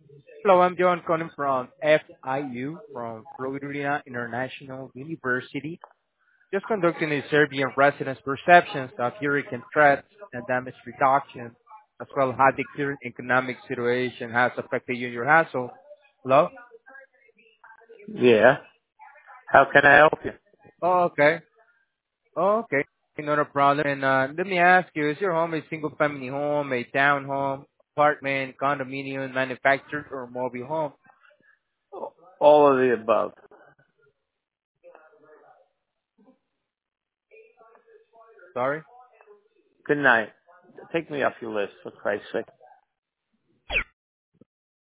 Hello, I'm John calling from FIU, from Florida International University. Just conducting a survey of residents' perceptions of hurricane threats and damage reduction, as well as how the current economic situation has affected you and your household. Hello? Yeah. How can I help you? Oh, okay. Oh, okay. Not a problem. And let me ask you, is your home a single-family home, a townhome, apartment, condominium, manufactured, or mobile home? All of the above. Sorry? Good night. Take me off your list, for Christ's sake.